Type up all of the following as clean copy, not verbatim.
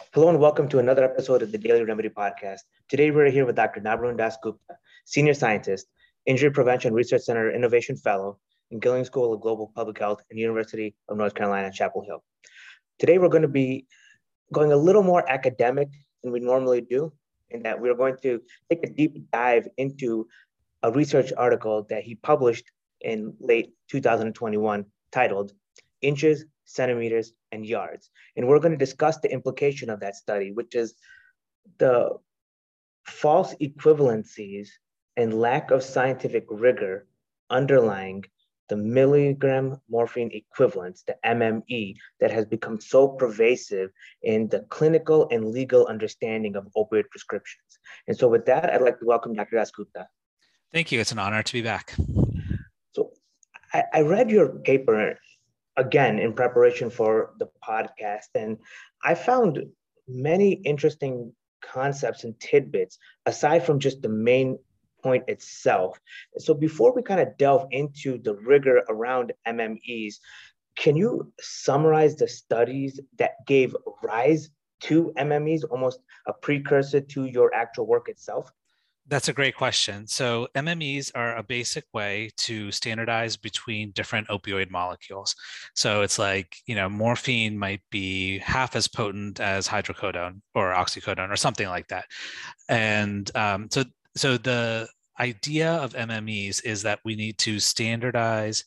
Hello and welcome to another episode of the Daily Remedy Podcast. Today we're here with Dr. Nabarun Das Gupta, Senior Scientist, Injury Prevention Research Center Innovation Fellow in Gilling School of Global Public Health and University of North Carolina, Chapel Hill. Today we're going to be going a little more academic than we normally do, in that we're going to take a deep dive into a research article that he published in late 2021 titled Inches, Centimeters, and Yards. And we're going to discuss the implication of that study, which is the false equivalencies and lack of scientific rigor underlying the milligram morphine equivalence, the MME, that has become so pervasive in the clinical and legal understanding of opioid prescriptions. And so with that, I'd like to welcome Dr. Das Gupta. Thank you. It's an honor to be back. So I read your paper again in preparation for the podcast, and I found many interesting concepts and tidbits aside from just the main point itself. So before we kind of delve into the rigor around MMEs, can you summarize the studies that gave rise to MMEs, almost a precursor to your actual work itself? That's a great question. So MMEs are a basic way to standardize between different opioid molecules. So it's like, morphine might be half as potent as hydrocodone or oxycodone or something like that. And so the idea of MMEs is that we need to standardize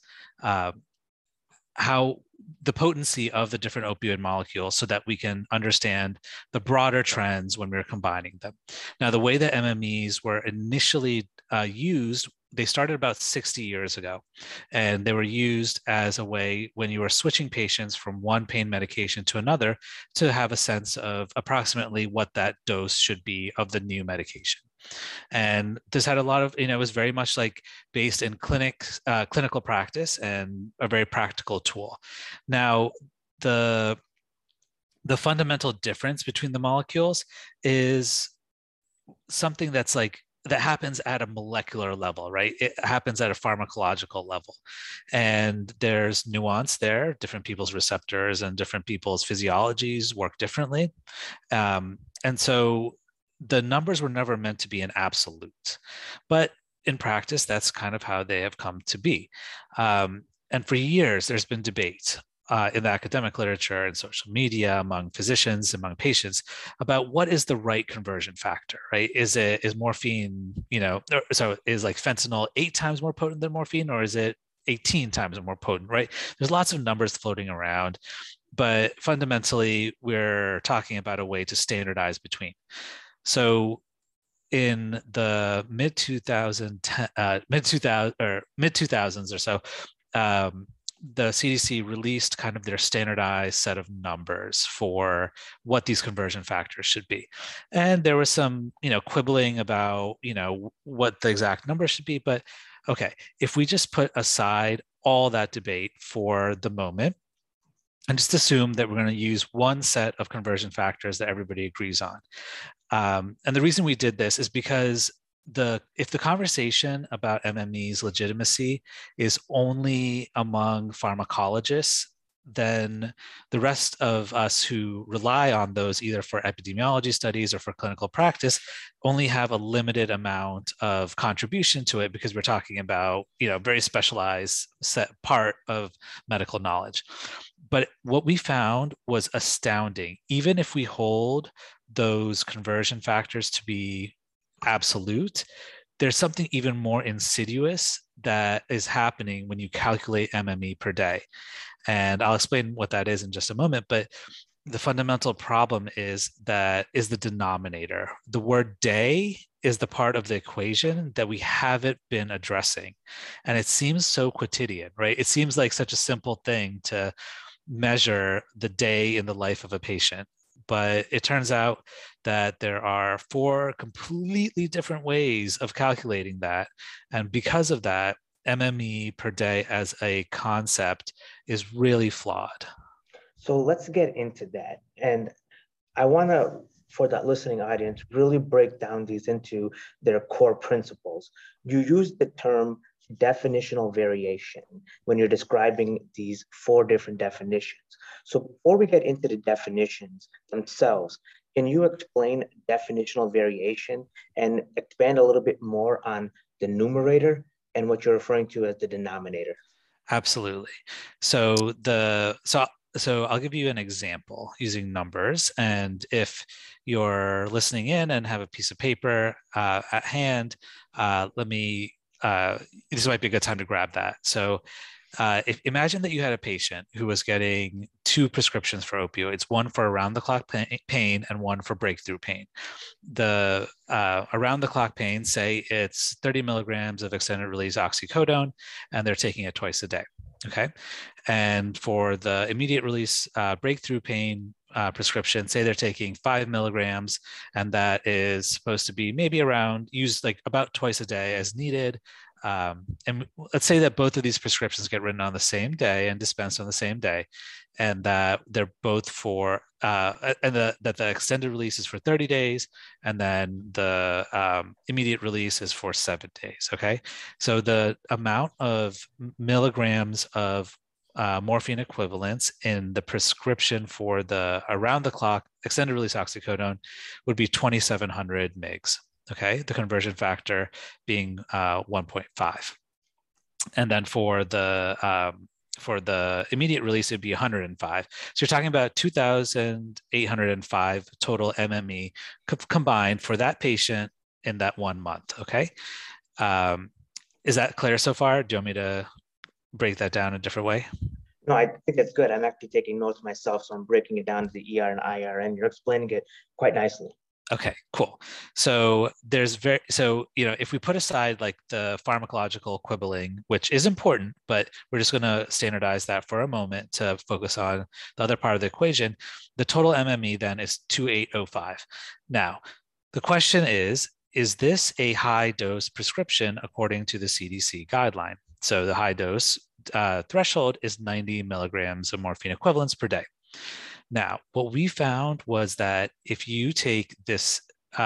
how the potency of the different opioid molecules so that we can understand the broader trends when we're combining them. Now, the way that MMEs were initially used, they started about 60 years ago, and they were used as a way when you were switching patients from one pain medication to another to have a sense of approximately what that dose should be of the new medication. And this had a lot of, it was very much like based in clinical practice and a very practical tool. Now, the fundamental difference between the molecules is something that happens at a molecular level, right? It happens at a pharmacological level. And there's nuance there. Different people's receptors and different people's physiologies work differently. And so the numbers were never meant to be an absolute, but in practice, that's kind of how they have come to be. And for years, there's been debate in the academic literature and social media among physicians, among patients, about what is the right conversion factor, right? Is morphine, is like fentanyl 8 times more potent than morphine, or is it 18 times more potent, right? There's lots of numbers floating around, but fundamentally, we're talking about a way to standardize between. So in the mid 2000s or so, the CDC released kind of their standardized set of numbers for what these conversion factors should be. And there was some, quibbling about, what the exact number should be. But okay, if we just put aside all that debate for the moment, and just assume that we're going to use one set of conversion factors that everybody agrees on. And the reason we did this is because if the conversation about MME's legitimacy is only among pharmacologists, then the rest of us who rely on those either for epidemiology studies or for clinical practice only have a limited amount of contribution to it because we're talking about, very specialized set part of medical knowledge. But what we found was astounding. Even if we hold those conversion factors to be absolute, there's something even more insidious that is happening when you calculate MME per day. And I'll explain what that is in just a moment. But the fundamental problem is the denominator. The word day is the part of the equation that we haven't been addressing. And it seems so quotidian, right? It seems like such a simple thing to measure the day in the life of a patient. But it turns out that there are 4 completely different ways of calculating that. And because of that, MME per day as a concept is really flawed. So let's get into that. And I want to, for that listening audience, really break down these into their core principles. You use the term definitional variation when you're describing these 4 different definitions. So before we get into the definitions themselves, can you explain definitional variation and expand a little bit more on the numerator and what you're referring to as the denominator? Absolutely. So I'll give you an example using numbers. And if you're listening in and have a piece of paper at hand, this might be a good time to grab that. So imagine that you had a patient who was getting 2 prescriptions for opioids, one for around-the-clock pain and one for breakthrough pain. The around-the-clock pain, say it's 30 milligrams of extended-release oxycodone, and they're taking it twice a day. Okay, and for the immediate-release breakthrough pain prescription, say they're taking 5 milligrams, and that is supposed to be maybe used like about twice a day as needed. And let's say that both of these prescriptions get written on the same day and dispensed on the same day, and that they're both for that the extended release is for 30 days, and then the immediate release is for 7 days. Okay, so the amount of milligrams of morphine equivalents in the prescription for the around-the-clock extended release oxycodone would be 2,700 mgs. Okay, the conversion factor being 1.5, and then for the immediate release, it'd be 105. So you're talking about 2,805 total MME combined for that patient in that 1 month. Okay, is that clear so far? Do you want me to break that down a different way? No, I think that's good. I'm actually taking notes myself, so I'm breaking it down to the ER and IR, and you're explaining it quite nicely. Okay, cool. So if we put aside like the pharmacological quibbling, which is important, but we're just going to standardize that for a moment to focus on the other part of the equation, the total MME then is 2,805. Now, the question is this a high dose prescription according to the CDC guideline? So the high dose threshold is 90 milligrams of morphine equivalents per day. Now, what we found was that if you take this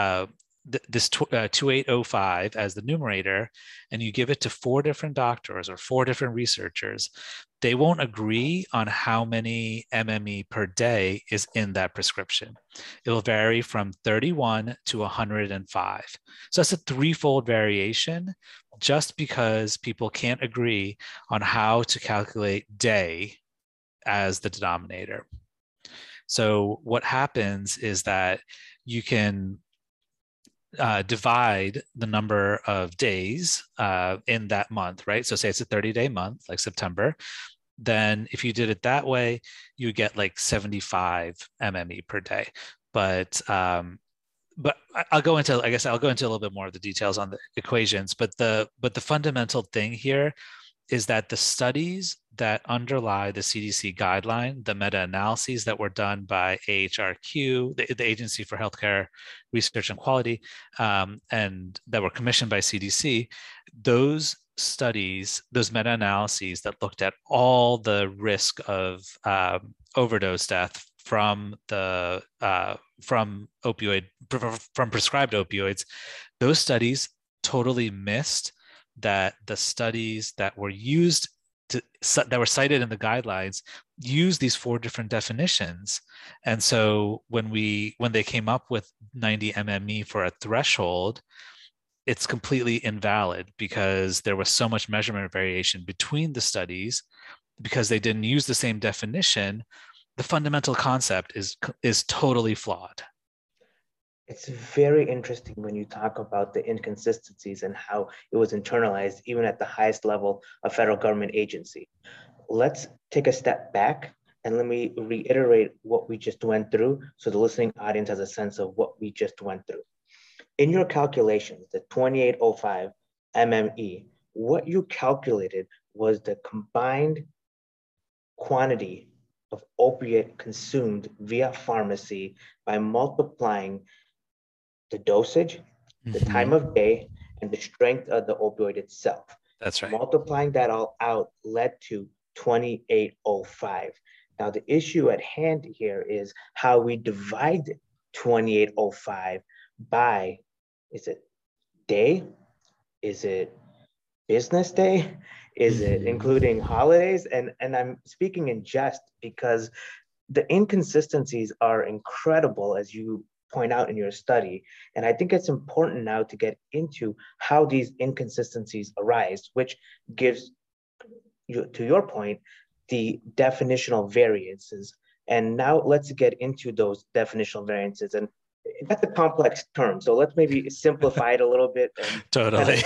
2805 as the numerator and you give it to 4 different doctors or 4 different researchers, they won't agree on how many MME per day is in that prescription. It will vary from 31 to 105. So that's a 3-fold variation just because people can't agree on how to calculate day as the denominator. So what happens is that you can divide the number of days in that month, right? So say it's a 30-day month, like September. Then if you did it that way, you get like 75 MME per day. But I'll go into a little bit more of the details on the equations. But the fundamental thing here is that the studies that underlie the CDC guideline, the meta-analyses that were done by AHRQ, the Agency for Healthcare Research and Quality, and that were commissioned by CDC, those studies, those meta-analyses that looked at all the risk of overdose death from prescribed opioids, those studies totally missed that the studies that were cited in the guidelines use these 4 different definitions. And so when they came up with 90 MME for a threshold, it's completely invalid because there was so much measurement variation between the studies because they didn't use the same definition. The fundamental concept is totally flawed. It's very interesting when you talk about the inconsistencies and how it was internalized even at the highest level of federal government agency. Let's take a step back and let me reiterate what we just went through so the listening audience has a sense of what we just went through. In your calculations, the 2805 MME, what you calculated was the combined quantity of opiate consumed via pharmacy by multiplying the dosage, the time of day, and the strength of the opioid itself. That's right. Multiplying that all out led to 2805. Now, the issue at hand here is how we divide 2805 by, is it day? Is it business day? Is it including holidays? And I'm speaking in jest because the inconsistencies are incredible, as you point out in your study. And I think it's important now to get into how these inconsistencies arise, which gives you, to your point, the definitional variances. And now let's get into those definitional variances. And that's a complex term. So let's maybe simplify it a little bit and Totally.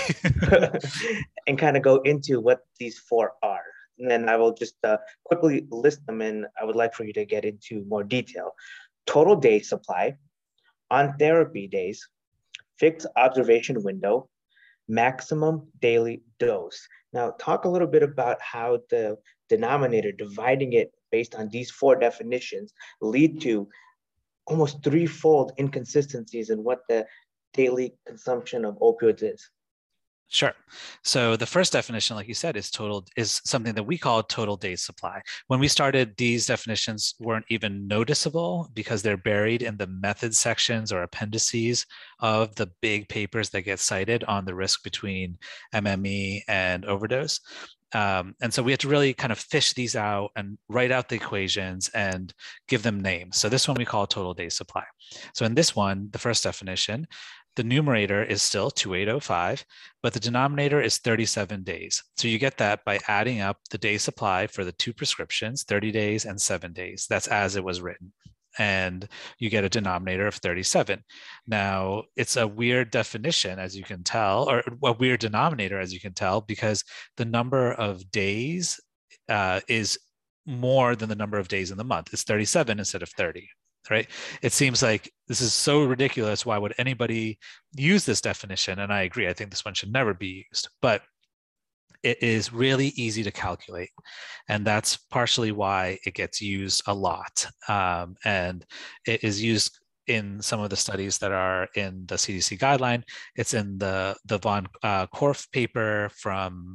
and kind of go into what these four are. And then I will just quickly list them, and I would like for you to get into more detail. Total day supply, on therapy days, fixed observation window, maximum daily dose. Now, talk a little bit about how the denominator, dividing it based on these four definitions, lead to almost threefold inconsistencies in what the daily consumption of opioids is. Sure. So the first definition, like you said, is something that we call total day supply. When we started, these definitions weren't even noticeable because they're buried in the method sections or appendices of the big papers that get cited on the risk between MME and overdose. And so we had to really kind of fish these out and write out the equations and give them names. So this one we call total day supply. So in this one, the first definition, the numerator is still 2805, but the denominator is 37 days. So you get that by adding up the day supply for the two prescriptions, 30 days and 7 days. That's as it was written. And you get a denominator of 37. Now, it's a weird definition, as you can tell, or a weird denominator, as you can tell, because the number of days is more than the number of days in the month. It's 37 instead of 30. Right? It seems like this is so ridiculous. Why would anybody use this definition? And I agree. I think this one should never be used, but it is really easy to calculate. And that's partially why it gets used a lot. And it is used in some of the studies that are in the CDC guideline. It's in the von Korff paper from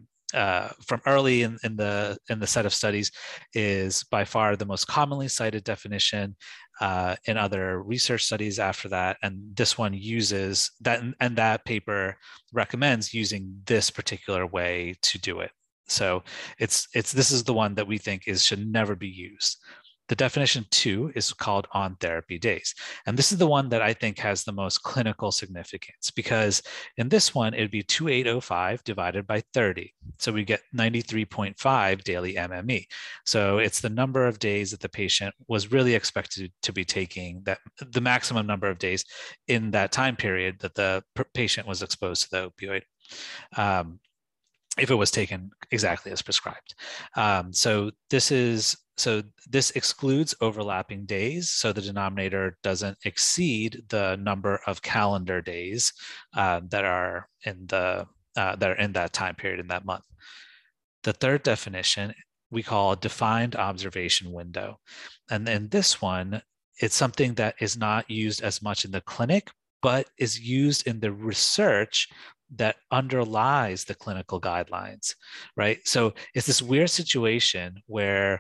early in the set of studies, is by far the most commonly cited definition in other research studies after that. And this one uses that, and that paper recommends using this particular way to do it. So this is the one that we think should never be used. The definition 2 is called on therapy days. And this is the one that I think has the most clinical significance, because in this one, it'd be 2805 divided by 30. So we get 93.5 daily MME. So it's the number of days that the patient was really expected to be taking, that the maximum number of days in that time period that the patient was exposed to the opioid. If it was taken exactly as prescribed. So this excludes overlapping days. So the denominator doesn't exceed the number of calendar days that are in that time period in that month. The third definition we call a defined observation window. And in this one, it's something that is not used as much in the clinic, but is used in the research that underlies the clinical guidelines, right? So it's this weird situation where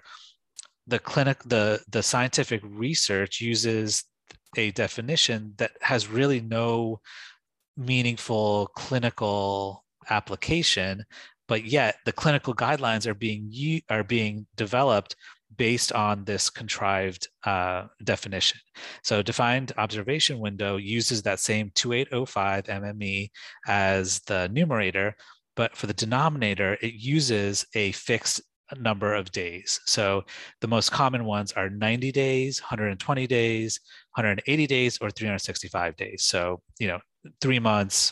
the scientific research uses a definition that has really no meaningful clinical application, but yet the clinical guidelines are being developed based on this contrived definition. So defined observation window uses that same 2805 MME as the numerator, but for the denominator, it uses a fixed number of days. So the most common ones are 90 days, 120 days, 180 days, or 365 days. So, 3 months,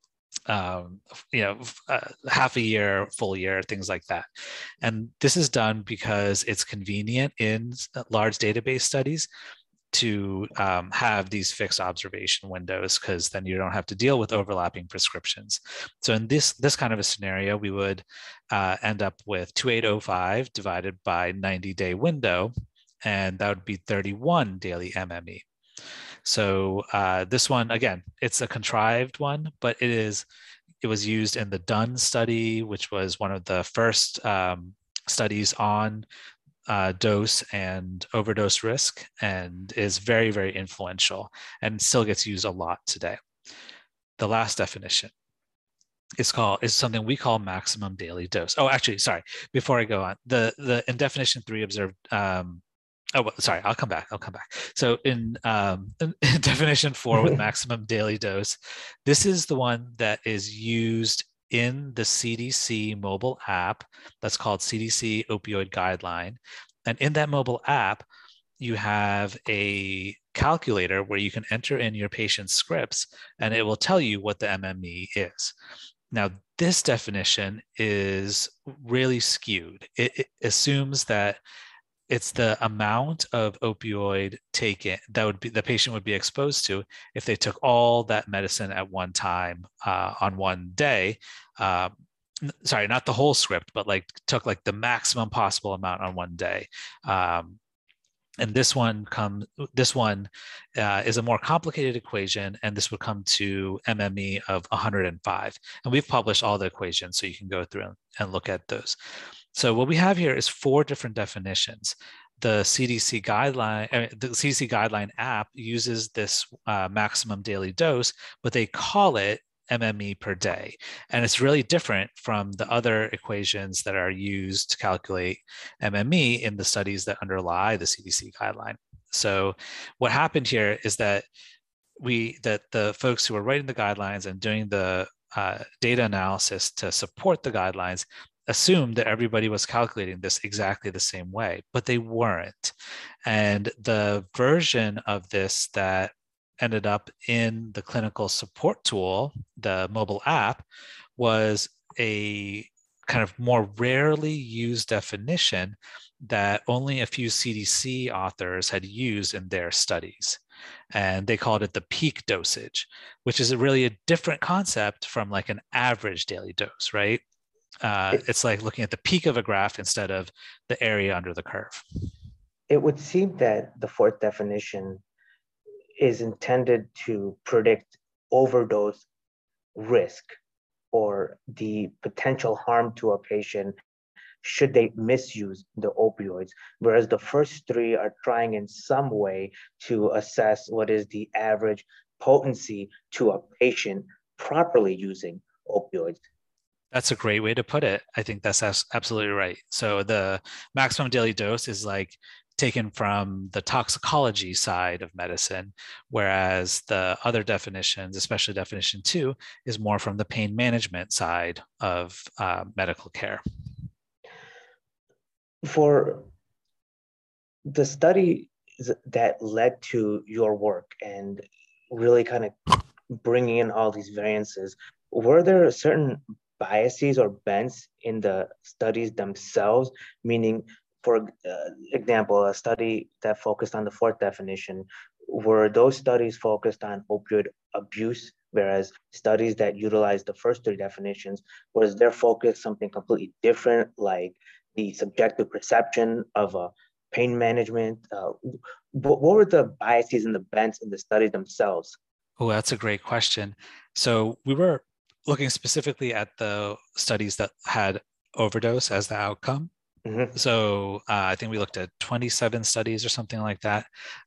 half a year, full year, things like that. And this is done because it's convenient in large database studies to have these fixed observation windows, because then you don't have to deal with overlapping prescriptions. So in this kind of a scenario, we would end up with 2805 divided by 90-day window, and that would be 31 daily MME. So this one, again, it's a contrived one, but it was used in the Dunn study, which was one of the first studies on dose and overdose risk, and is very, very influential and still gets used a lot today. The last definition, is something we call maximum daily dose. Oh, actually, sorry. Before I go on, the in definition 3 observed. Oh, well, sorry. I'll come back. So in definition 4 with maximum daily dose, this is the one that is used in the CDC mobile app that's called CDC Opioid Guideline. And in that mobile app, you have a calculator where you can enter in your patient's scripts and it will tell you what the MME is. Now, this definition is really skewed. It assumes that it's the amount of opioid taken that would be the patient would be exposed to if they took all that medicine at one time on one day. Sorry, not the whole script, but like took like the maximum possible amount on one day. And this one is a more complicated equation, and this would come to MME of 105. And we've published all the equations, so you can go through and look at those. So what we have here is 4 different definitions. The CDC guideline app uses this maximum daily dose, but they call it MME per day. And it's really different from the other equations that are used to calculate MME in the studies that underlie the CDC guideline. So what happened here is that the folks who were writing the guidelines and doing the data analysis to support the guidelines assumed that everybody was calculating this exactly the same way, but they weren't. And the version of this that ended up in the clinical support tool, the mobile app, was a kind of more rarely used definition that only a few CDC authors had used in their studies. And they called it the peak dosage, which is really a different concept from like an average daily dose, right? It's like looking at the peak of a graph instead of the area under the curve. It would seem that the 4th definition is intended to predict overdose risk or the potential harm to a patient should they misuse the opioids, whereas the first 3 are trying in some way to assess what is the average potency to a patient properly using opioids. That's a great way to put it. I think that's absolutely right. So the maximum daily dose is like taken from the toxicology side of medicine, whereas the other definitions, especially definition 2, is more from the pain management side of medical care. For the study that led to your work and really kind of bringing in all these variances, were there certain biases or bents in the studies themselves? Meaning, for example, a study that focused on the 4th definition, were those studies focused on opioid abuse, whereas studies that utilized the first 3 definitions, was their focus something completely different, like the subjective perception of pain management? What were the biases and the bents in the studies themselves? Oh, that's a great question. So we were looking specifically at the studies that had overdose as the outcome. Mm-hmm. So I think we looked at 27 studies or something like that.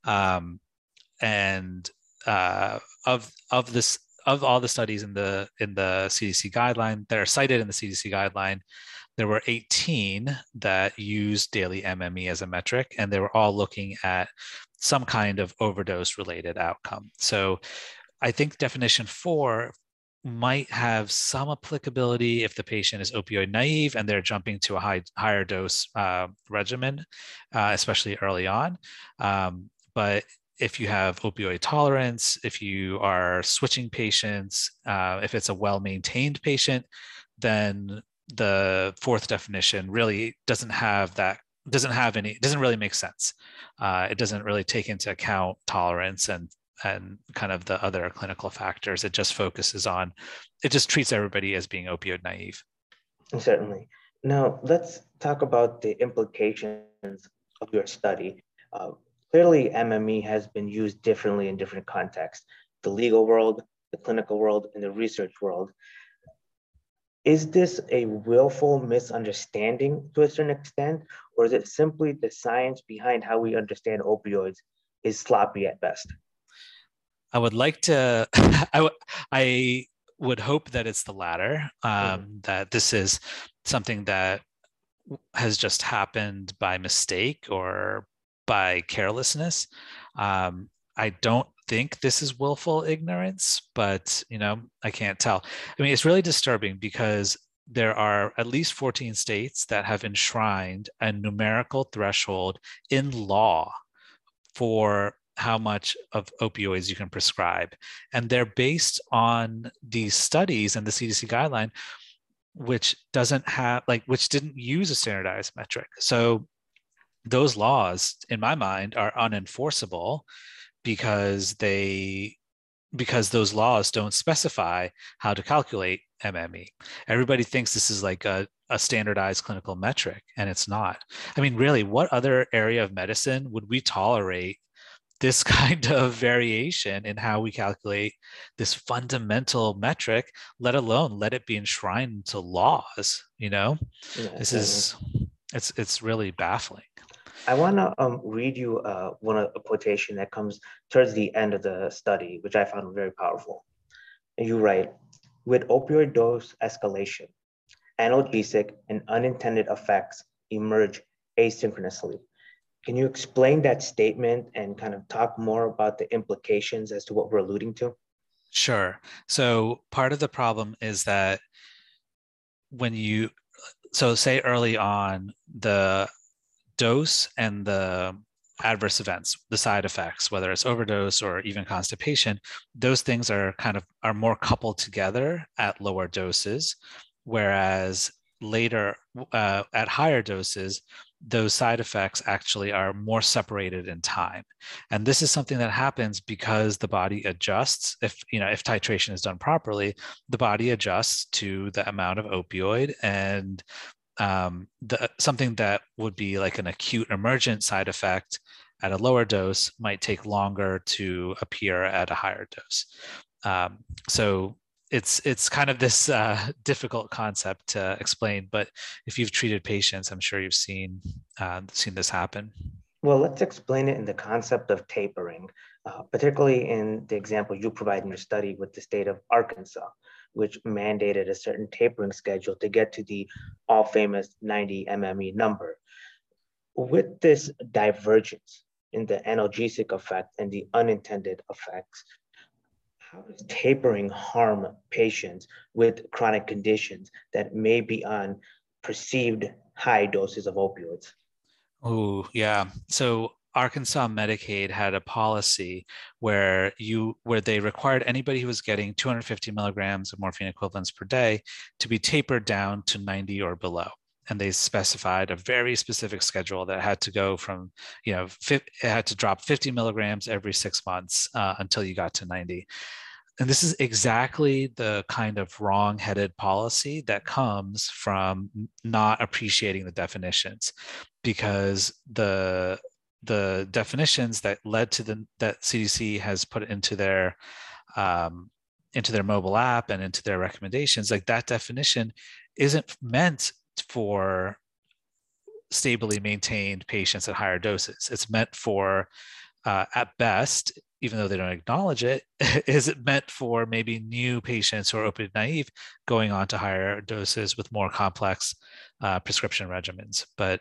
And of all the studies in the CDC guideline that are cited in the CDC guideline, there were 18 that used daily MME as a metric, and they were all looking at some kind of overdose related outcome. So I think definition 4 might have some applicability if the patient is opioid naive and they're jumping to a higher dose regimen, especially early on. But if you have opioid tolerance, if you are switching patients, if it's a well-maintained patient, then the 4th definition really doesn't really make sense. It doesn't really take into account tolerance and kind of the other clinical factors. It just treats everybody as being opioid naive. Certainly. Now, let's talk about the implications of your study. Clearly, MME has been used differently in different contexts, the legal world, the clinical world, and the research world. Is this a willful misunderstanding to a certain extent, or is it simply the science behind how we understand opioids is sloppy at best? I would like to, I would hope that it's the latter, that this is something that has just happened by mistake or by carelessness. I don't think this is willful ignorance, but I can't tell. I mean, it's really disturbing because there are at least 14 states that have enshrined a numerical threshold in law for how much of opioids you can prescribe. And they're based on these studies and the CDC guideline, which didn't use a standardized metric. So those laws, in my mind, are unenforceable because those laws don't specify how to calculate MME. Everybody thinks this is like a standardized clinical metric, and it's not. I mean, really, what other area of medicine would we tolerate this kind of variation in how we calculate this fundamental metric, let alone let it be enshrined into laws? Yeah, It's really baffling. I want to read you a quotation that comes towards the end of the study, which I found very powerful. And you write, with opioid dose escalation, analgesic and unintended effects emerge asynchronously. Can you explain that statement and kind of talk more about the implications as to what we're alluding to? Sure. So part of the problem is that say early on, the dose and the adverse events, the side effects, whether it's overdose or even constipation, those things are more coupled together at lower doses, whereas later at higher doses, those side effects actually are more separated in time. And this is something that happens because the body adjusts. If titration is done properly, the body adjusts to the amount of opioid, and something that would be like an acute emergent side effect at a lower dose might take longer to appear at a higher dose. So it's kind of this difficult concept to explain, but if you've treated patients, I'm sure you've seen this happen. Well, let's explain it in the concept of tapering, particularly in the example you provide in your study with the state of Arkansas, which mandated a certain tapering schedule to get to the all famous 90 MME number. With this divergence in the analgesic effect and the unintended effects, how does tapering harm patients with chronic conditions that may be on perceived high doses of opioids? Oh, yeah. So Arkansas Medicaid had a policy where they required anybody who was getting 250 milligrams of morphine equivalents per day to be tapered down to 90 or below. And they specified a very specific schedule that had to go from, it had to drop 50 milligrams every 6 months until you got to 90. And this is exactly the kind of wrong-headed policy that comes from not appreciating the definitions, because the definitions that led to that CDC has put into their mobile app and into their recommendations, like that definition isn't meant for stably maintained patients at higher doses. It's meant for, at best, even though they don't acknowledge it, is it meant for maybe new patients who are opioid naive going on to higher doses with more complex prescription regimens. But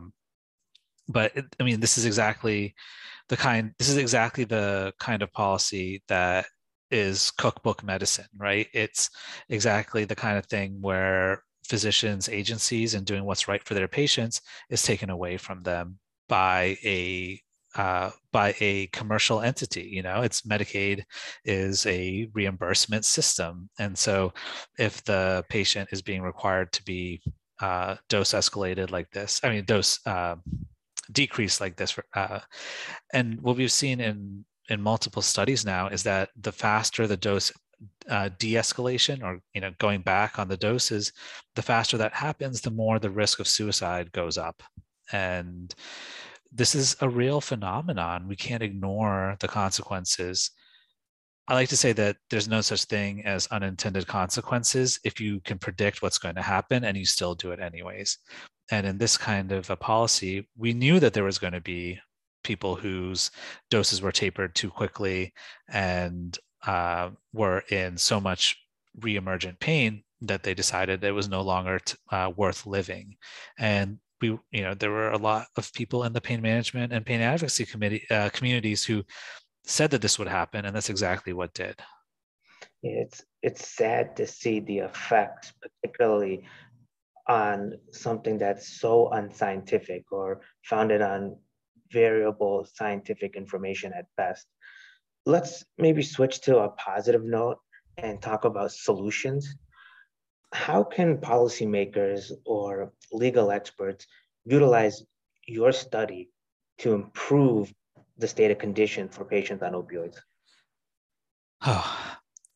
this is exactly the kind of policy that is cookbook medicine, right? It's exactly the kind of thing where physicians, agencies, and doing what's right for their patients is taken away from them by a commercial entity. It's Medicaid is a reimbursement system, and so if the patient is being required to be dose escalated like this, dose decreased like this, and what we've seen in multiple studies now is that the faster the dose de-escalation, or going back on the doses, the faster that happens, the more the risk of suicide goes up. And this is a real phenomenon. We can't ignore the consequences. I like to say that there's no such thing as unintended consequences if you can predict what's going to happen and you still do it anyways. And in this kind of a policy, we knew that there was going to be people whose doses were tapered too quickly and were in so much reemergent pain that they decided it was no longer worth living. And there were a lot of people in the pain management and pain advocacy communities who said that this would happen, and that's exactly what did. It's sad to see the effects, particularly on something that's so unscientific or founded on variable scientific information at best. Let's maybe switch to a positive note and talk about solutions. How can policymakers or legal experts utilize your study to improve the state of condition for patients on opioids? Oh,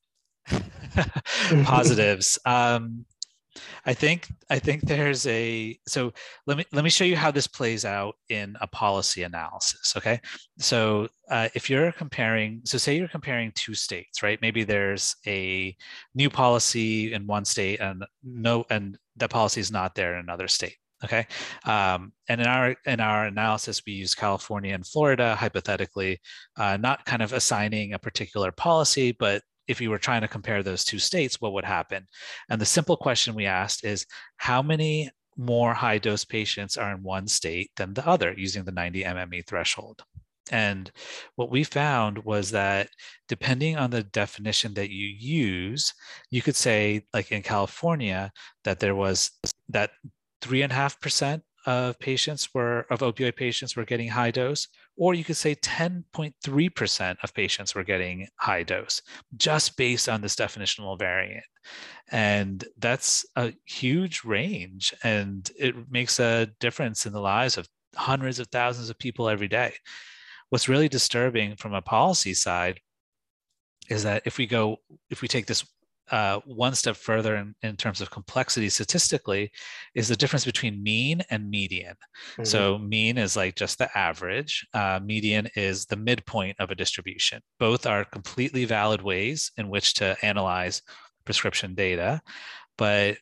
positives. I think there's so let me show you how this plays out in a policy analysis. Okay, so if you're comparing, so say you're comparing two states, right? Maybe there's a new policy in one state and that policy is not there in another state. Okay, and in our analysis, we use California and Florida hypothetically, not kind of assigning a particular policy, but if you were trying to compare those two states, what would happen? And the simple question we asked is, how many more high dose patients are in one state than the other using the 90 MME threshold? And what we found was that depending on the definition that you use, you could say, like in California, that there was that 3.5% of opioid patients were getting high dose, or you could say 10.3% of patients were getting high dose, just based on this definitional variant. And that's a huge range, and it makes a difference in the lives of hundreds of thousands of people every day. What's really disturbing from a policy side is that if we take this one step further in terms of complexity statistically, is the difference between mean and median. Mm-hmm. So mean is like just the average. Median is the midpoint of a distribution. Both are completely valid ways in which to analyze prescription data. But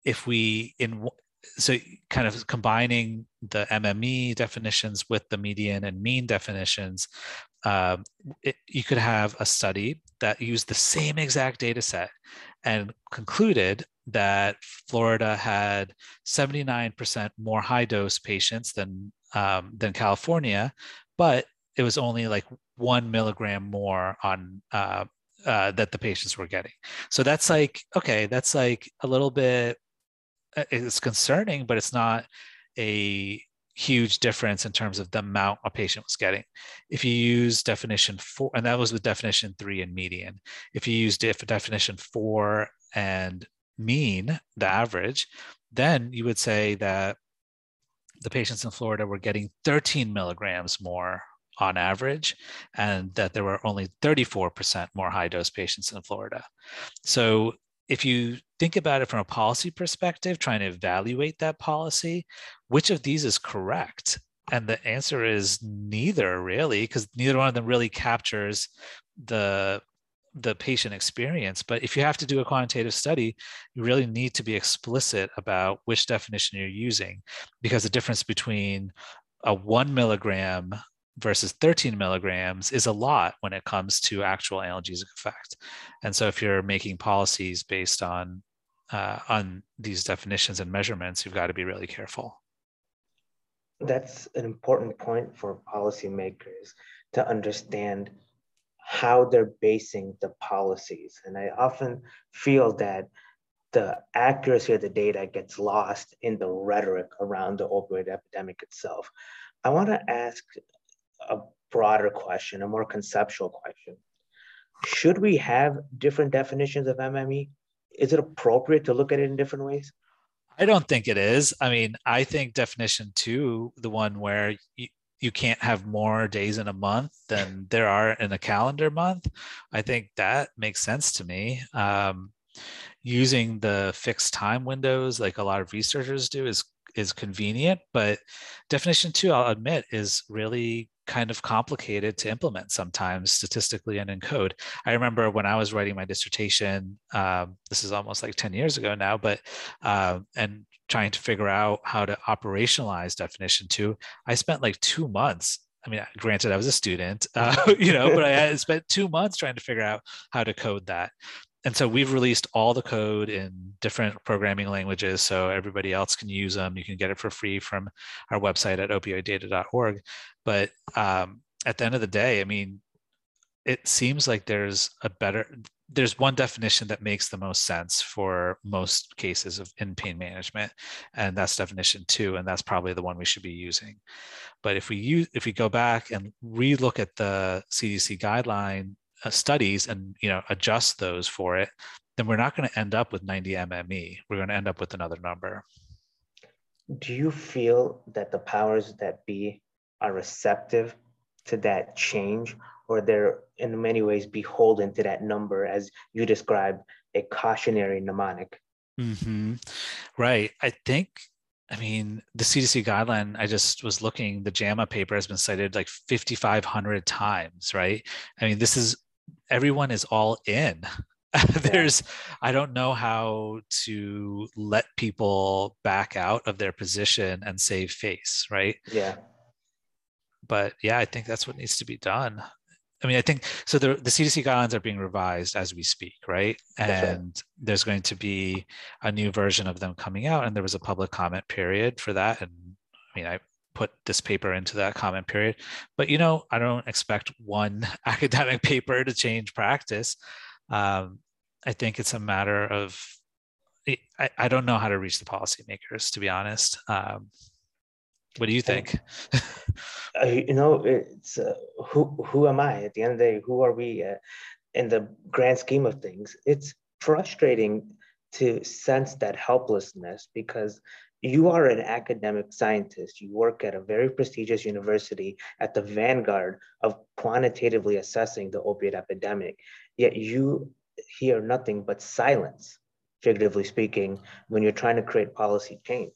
so kind of combining the MME definitions with the median and mean definitions, you could have a study that used the same exact data set and concluded that Florida had 79% more high dose patients than California, but it was only like 1 milligram more on that the patients were getting. So that's like, okay, that's like a little bit, it's concerning, but it's not a huge difference in terms of the amount a patient was getting. If you use definition 4, and that was with definition 3 and median, if you use definition 4 and mean, the average, then you would say that the patients in Florida were getting 13 milligrams more on average, and that there were only 34% more high dose patients in Florida. So if you think about it from a policy perspective, trying to evaluate that policy, which of these is correct? And the answer is neither, really, because neither one of them really captures the patient experience. But if you have to do a quantitative study, you really need to be explicit about which definition you're using, because the difference between a 1 milligram versus 13 milligrams is a lot when it comes to actual analgesic effect. And so if you're making policies based on these definitions and measurements, you've got to be really careful. That's an important point for policymakers to understand how they're basing the policies. And I often feel that the accuracy of the data gets lost in the rhetoric around the opioid epidemic itself. I want to ask a broader question, a more conceptual question. Should we have different definitions of MME? Is it appropriate to look at it in different ways? I don't think it is. I mean, I think definition 2, the one where you can't have more days in a month than there are in a calendar month, I think that makes sense to me. Using the fixed time windows, like a lot of researchers do, is convenient, but definition 2, I'll admit, is really kind of complicated to implement sometimes statistically and in code. I remember when I was writing my dissertation, this is almost like 10 years ago now, but and trying to figure out how to operationalize definition 2, I spent like 2 months. I mean, granted, I was a student, but I had spent 2 months trying to figure out how to code that. and so we've released all the code in different programming languages so everybody else can use them. You can get it for free from our website at opioiddata.org. But at the end of the day, I mean, it seems like there's one definition that makes the most sense for most cases of in pain management, and that's definition 2, and that's probably the one we should be using. But if we go back and relook at the CDC guideline studies and adjust those for it, then we're not going to end up with 90 MME. We're going to end up with another number. Do you feel that the powers that be are receptive to that change, or they're in many ways beholden to that number, as you described, a cautionary mnemonic? Mm-hmm. Right. I mean, the CDC guideline, I just was looking, the JAMA paper has been cited like 5,500 times, right? I mean, everyone is all in. I don't know how to let people back out of their position and save face, right? Yeah. But yeah, I think that's what needs to be done. I mean, I think so. The CDC guidelines are being revised as we speak, right? And there's going to be a new version of them coming out, and there was a public comment period for that. And I mean, I put this paper into that comment period, but I don't expect one academic paper to change practice. I think it's a matter of I don't know how to reach the policymakers, to be honest. What do you think? It's who am I at the end of the day? Who are we in the grand scheme of things? It's frustrating to sense that helplessness because you are an academic scientist. You work at a very prestigious university at the vanguard of quantitatively assessing the opioid epidemic, yet you hear nothing but silence, figuratively speaking, when you're trying to create policy change.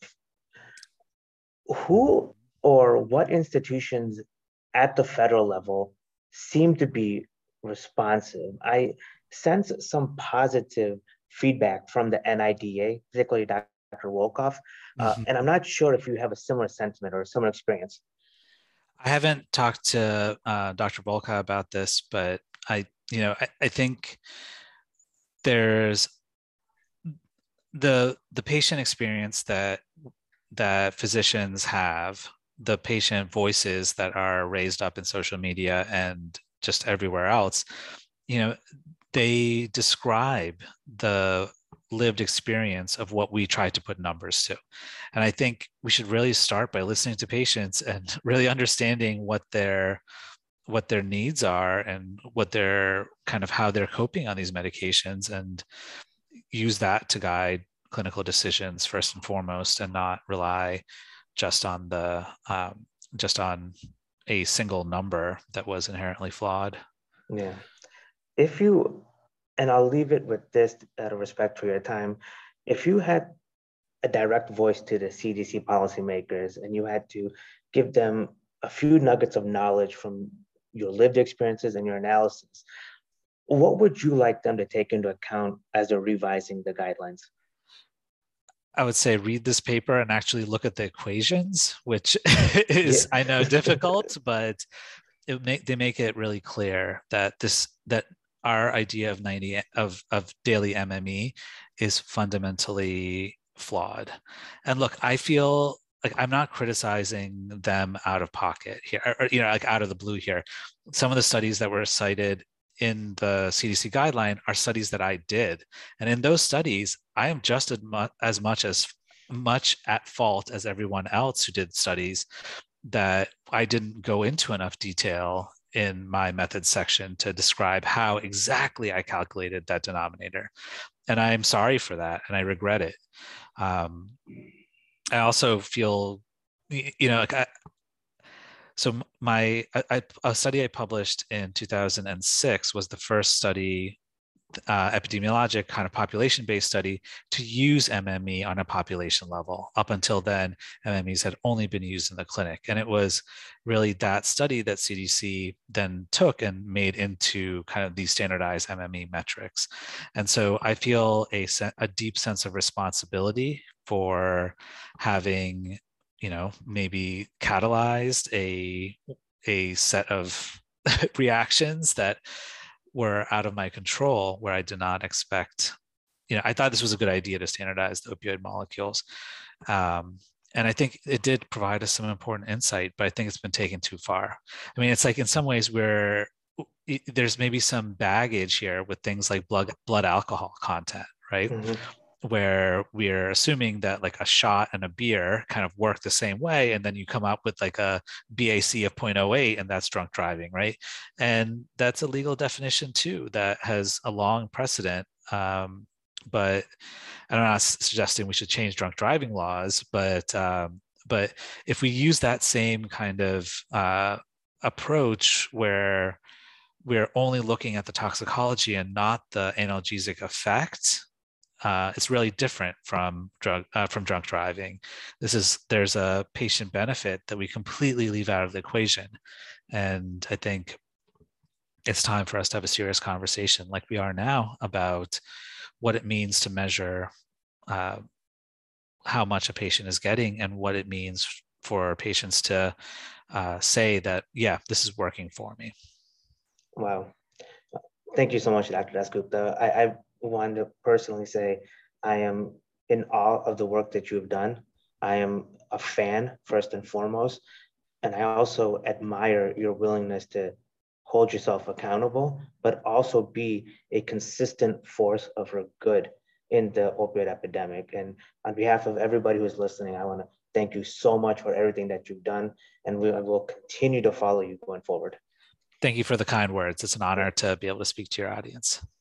Who or what institutions at the federal level seem to be responsive? I sense some positive feedback from the NIDA, particularly Dr. Wolkoff, and I'm not sure if you have a similar sentiment or a similar experience. I haven't talked to Dr. Volkow about this, but I think there's the patient experience that physicians have, the patient voices that are raised up in social media and just everywhere else, they describe the lived experience of what we try to put numbers to. And I think we should really start by listening to patients and really understanding what their needs are and what their kind of how they're coping on these medications, and use that to guide clinical decisions first and foremost, and not rely just on a single number that was inherently flawed. Yeah. And I'll leave it with this out of respect for your time. If you had a direct voice to the CDC policymakers and you had to give them a few nuggets of knowledge from your lived experiences and your analysis, what would you like them to take into account as they're revising the guidelines? I would say read this paper and actually look at the equations, which is, I know, difficult, but they make it really clear that our idea of 90 of daily MME is fundamentally flawed. And look, I feel like I'm not criticizing them out of pocket here, or like out of the blue here. Some of the studies that were cited in the CDC guideline are studies that I did. And in those studies, I am just as much at fault as everyone else who did studies that I didn't go into enough detail in my methods section to describe how exactly I calculated that denominator. And I'm sorry for that, and I regret it. I also feel, like a study I published in 2006 was the first study, epidemiologic kind of population-based study, to use MME on a population level. Up until then, MMEs had only been used in the clinic. And it was really that study that CDC then took and made into kind of these standardized MME metrics. And so I feel a deep sense of responsibility for having, maybe catalyzed a set of reactions that were out of my control, where I did not expect, I thought this was a good idea to standardize the opioid molecules. And I think it did provide us some important insight, but I think it's been taken too far. I mean, it's like in some ways where there's maybe some baggage here with things like blood alcohol content, right? Where we're assuming that like a shot and a beer kind of work the same way, and then you come up with like a BAC of 0.08, and that's drunk driving, right? And that's a legal definition too that has a long precedent. But I'm not suggesting we should change drunk driving laws, but if we use that same kind of approach where we're only looking at the toxicology and not the analgesic effect, it's really different from drunk driving. There's a patient benefit that we completely leave out of the equation, and I think it's time for us to have a serious conversation, like we are now, about what it means to measure how much a patient is getting, and what it means for patients to say that, yeah, this is working for me. Wow. Thank you so much, Dr. Dasgupta. I want to personally say I am in awe of the work that you've done. I am a fan, first and foremost, and I also admire your willingness to hold yourself accountable, but also be a consistent force of good in the opioid epidemic. And on behalf of everybody who's listening, I want to thank you so much for everything that you've done, and we will continue to follow you going forward. Thank you for the kind words. It's an honor to be able to speak to your audience.